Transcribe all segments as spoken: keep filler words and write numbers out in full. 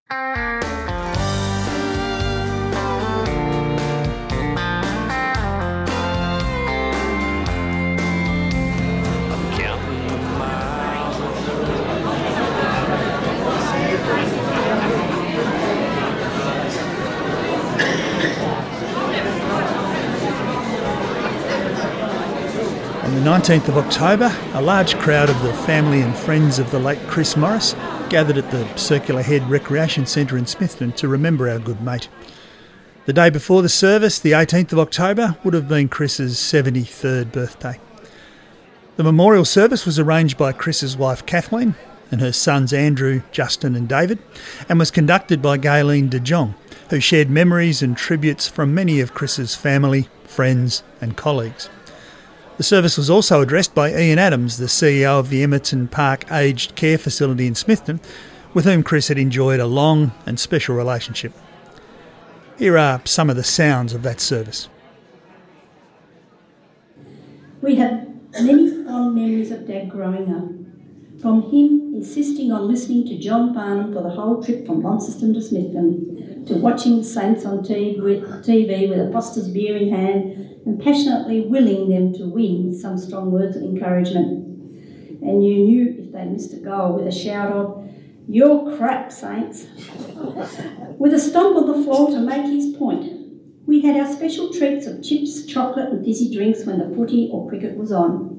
On the nineteenth of October, a large crowd of the family and friends of the late Chris Morris gathered at the Circular Head Recreation Centre in Smithton to remember our good mate. The day before the service, the eighteenth of October, would have been Chris's seventy-third birthday. The memorial service was arranged by Chris's wife Kathleen and her sons Andrew, Justin and David, and was conducted by Gayleen de Jong, who shared memories and tributes from many of Chris's family, friends and colleagues. The service was also addressed by Ian Adams, the C E O of the Emerton Park Aged Care Facility in Smithton, with whom Chris had enjoyed a long and special relationship. Here are some of the sounds of that service. We have many fond memories of Dad growing up. From him insisting on listening to John Barnum for the whole trip from Launceston to Smithton, to watching the Saints on T V with a Foster's beer in hand and passionately willing them to win with some strong words of encouragement. And you knew if they missed a goal with a shout of, "You're crap, Saints," with a stomp on the floor to make his point. We had our special treats of chips, chocolate and fizzy drinks when the footy or cricket was on.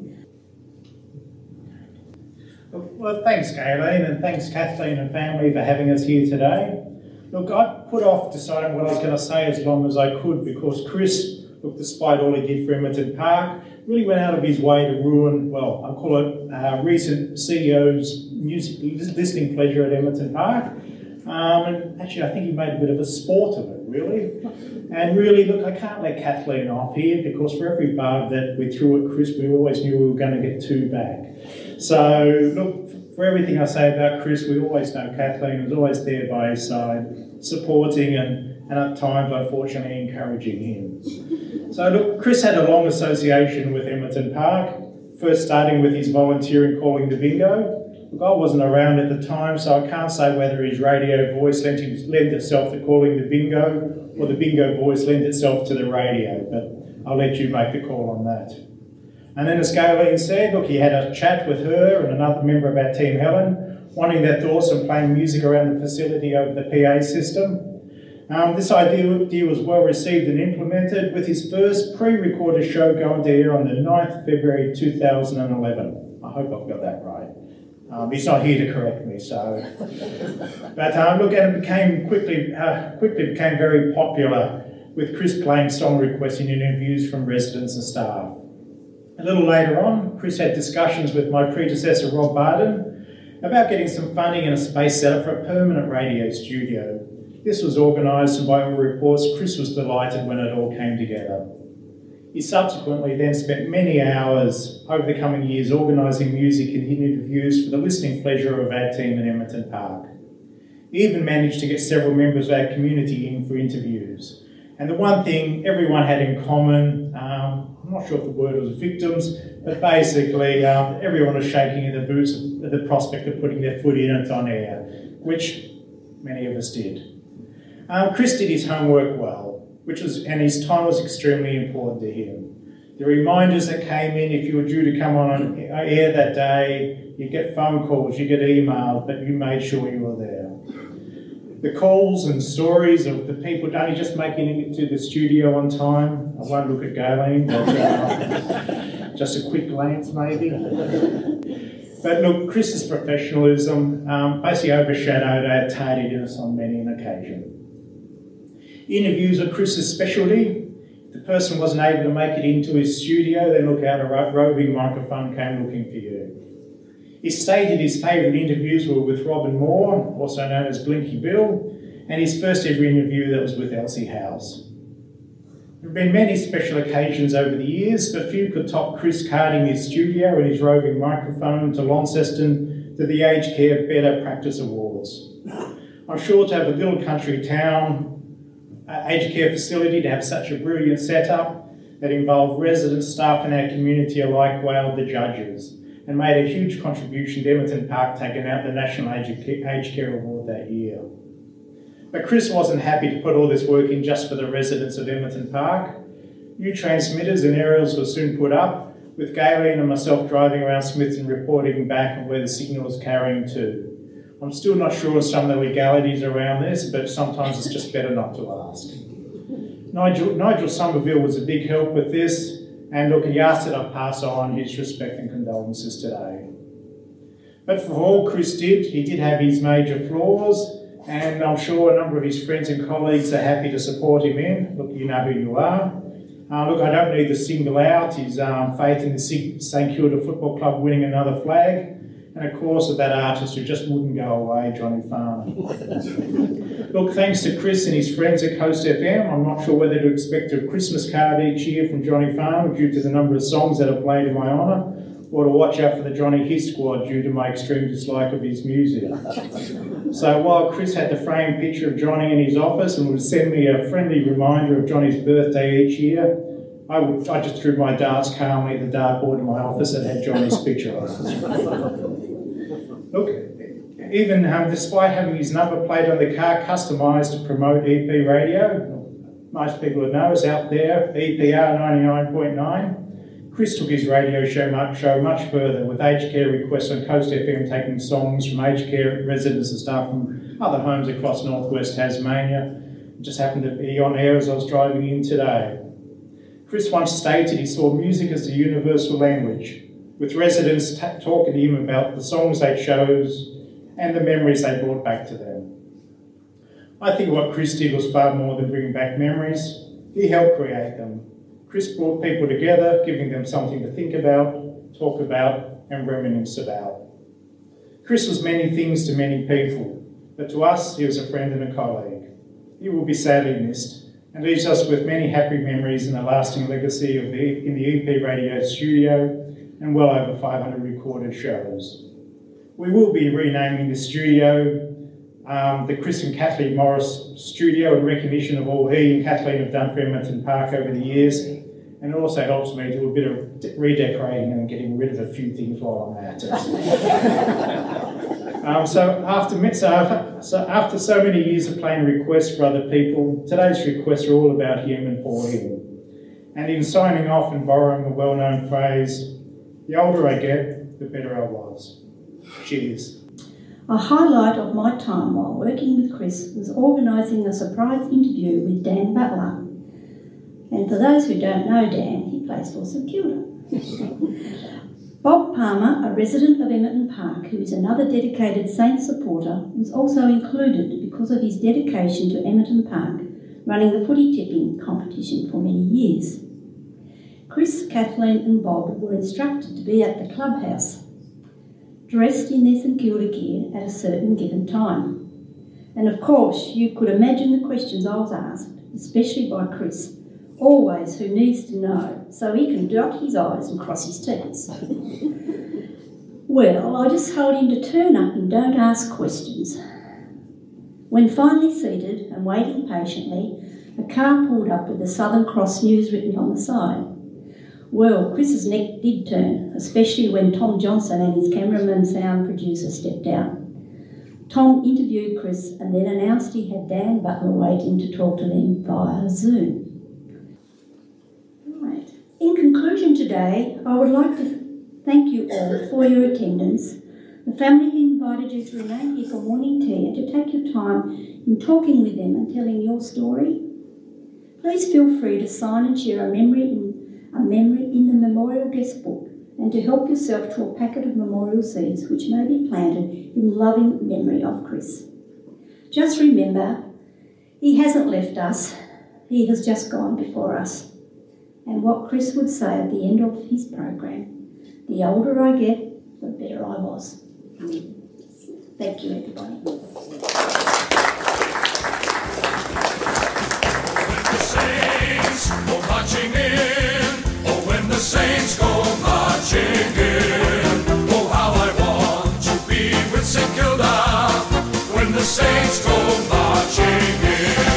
Well, thanks, Gayleen, and thanks, Kathleen and family, for having us here today. Look, I put off deciding what I was going to say as long as I could because Chris, look, despite all he did for Emerton Park, really went out of his way to ruin, well, I'll call it uh, recent C E O's music listening pleasure at Emerton Park. Um, and actually, I think he made a bit of a sport of it, really. And really, look, I can't let Kathleen off here because for every bug that we threw at Chris, we always knew we were going to get two back. So, look, for everything I say about Chris, we always know Kathleen was always there by his side, supporting and, and at times, unfortunately, encouraging him. So, look, Chris had a long association with Emerton Park, first starting with his volunteering calling the bingo. Look, I wasn't around at the time, so I can't say whether his radio voice lent, him, lent itself to calling the bingo or the bingo voice lent itself to the radio, but I'll let you make the call on that. And then as Gayleen said, look, he had a chat with her and another member of our team, Helen, wanting their thoughts on playing music around the facility over the P A system. Um, this idea was well received and implemented, with his first pre-recorded show going to air on the ninth of February two thousand eleven. I hope I've got that right. Um, he's not here to correct me, so. But um, look, and it became quickly, uh, quickly became very popular, with Chris playing song requests in interviews from residents and staff. A little later on, Chris had discussions with my predecessor, Rob Barden, about getting some funding and a space set up for a permanent radio studio. This was organised, and by all reports, Chris was delighted when it all came together. He subsequently then spent many hours over the coming years organising music and interviews for the listening pleasure of our team at Emerton Park. He even managed to get several members of our community in for interviews. And the one thing everyone had in common, um, I'm not sure if the word was victims, but basically um, everyone was shaking in the boots at the prospect of putting their foot in it on air, which many of us did. Um, Chris did his homework well, which was, and his time was extremely important to him. The reminders that came in, if you were due to come on air that day, you get phone calls, you get emails, but you made sure you were there. The calls and stories of the people only just making it to the studio on time. I won't look at Gayleen, but uh, just a quick glance maybe. But look, Chris's professionalism um, basically overshadowed our tardiness on many an occasion. Interviews are Chris's specialty. If the person wasn't able to make it into his studio, then look out, a ro- roving microphone came looking for you. He stated his favourite interviews were with Robin Moore, also known as Blinky Bill, and his first ever interview that was with Elsie House. There have been many special occasions over the years, but few could top Chris carding his studio and his roving microphone to Launceston to the Aged Care Better Practice Awards. I'm sure to have a little country town uh, aged care facility to have such a brilliant setup that involved residents, staff and our community alike wowed the judges and made a huge contribution to Emerton Park taking out the National Aged Care Award that year. But Chris wasn't happy to put all this work in just for the residents of Emerton Park. New transmitters and aerials were soon put up, with Galen and myself driving around Smithton reporting back on where the signal was carrying to. I'm still not sure of some of the legalities around this, but sometimes it's just better not to ask. Nigel, Nigel Somerville was a big help with this, and look, he asked that I pass on his respect and condolences today. But for all Chris did, he did have his major flaws, and I'm sure a number of his friends and colleagues are happy to support him in. Look, you know who you are. Uh, look, I don't need to single out his um, faith in the St Kilda Football Club winning another flag, and of course of that artist who just wouldn't go away, Johnny Farmer. Look, thanks to Chris and his friends at Coast F M, I'm not sure whether to expect a Christmas card each year from Johnny Farmer due to the number of songs that are played in my honour, or to watch out for the Johnny Hit Squad due to my extreme dislike of his music. So while Chris had the framed picture of Johnny in his office and would send me a friendly reminder of Johnny's birthday each year, I, would, I just threw my darts calmly at the dartboard in my office that had Johnny's picture on it. Look, even um, despite having his number plate on the car customised to promote E P radio, most people would know it's out there, E P R ninety-nine point nine, Chris took his radio show much, show much further, with aged care requests on Coast F M taking songs from aged care residents and staff from other homes across northwest Tasmania. It just happened to be on air as I was driving in today. Chris once stated he saw music as the universal language, with residents t- talking to him about the songs they chose and the memories they brought back to them. I think what Chris did was far more than bringing back memories. He helped create them. Chris brought people together, giving them something to think about, talk about, and reminisce about. Chris was many things to many people, but to us, he was a friend and a colleague. He will be sadly missed, and leaves us with many happy memories and a lasting legacy of the, in the E P Radio studio and well over five hundred recorded shows. We will be renaming the studio um, the Chris and Kathleen Morris Studio in recognition of all he and Kathleen have done for Emerton Park over the years, and it also helps me do a bit of redecorating and getting rid of a few things while I'm at it. um, so, after, so, so after so many years of playing requests for other people, today's requests are all about him and for him. And in signing off and borrowing a well-known phrase, the older I get, the better I was. Cheers. A highlight of my time while working with Chris was organising a surprise interview with Dan Butler. And for those who don't know Dan, he plays for St Kilda. Bob Palmer, a resident of Emerton Park, who is another dedicated Saints supporter, was also included because of his dedication to Emerton Park, running the footy tipping competition for many years. Chris, Kathleen and Bob were instructed to be at the clubhouse, dressed in their St Kilda gear at a certain given time. And of course, you could imagine the questions I was asked, especially by Chris, always who needs to know, so he can dot his I's and cross his T's. Well, I just told him to turn up and don't ask questions. When finally seated and waiting patiently, a car pulled up with the Southern Cross News written on the side. Well, Chris's neck did turn, especially when Tom Johnson and his cameraman and sound producer stepped out. Tom interviewed Chris and then announced he had Dan Butler waiting to talk to them via Zoom. Right. In conclusion today, I would like to thank you all for your attendance. The family invited you to remain here for morning tea and to take your time in talking with them and telling your story. Please feel free to sign and share a memory in a memory in the memorial guest book, and to help yourself to a packet of memorial seeds which may be planted in loving memory of Chris. Just remember, he hasn't left us, he has just gone before us. And what Chris would say at the end of his program, the older I get, the better I was. Thank you, everybody. The Saints go marching in, oh, when the Saints go marching in, oh, how I want to be with St Kilda when the Saints go marching in.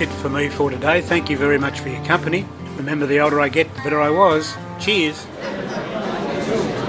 it for me for today. Thank you very much for your company. Remember, the older I get, the better I was. Cheers.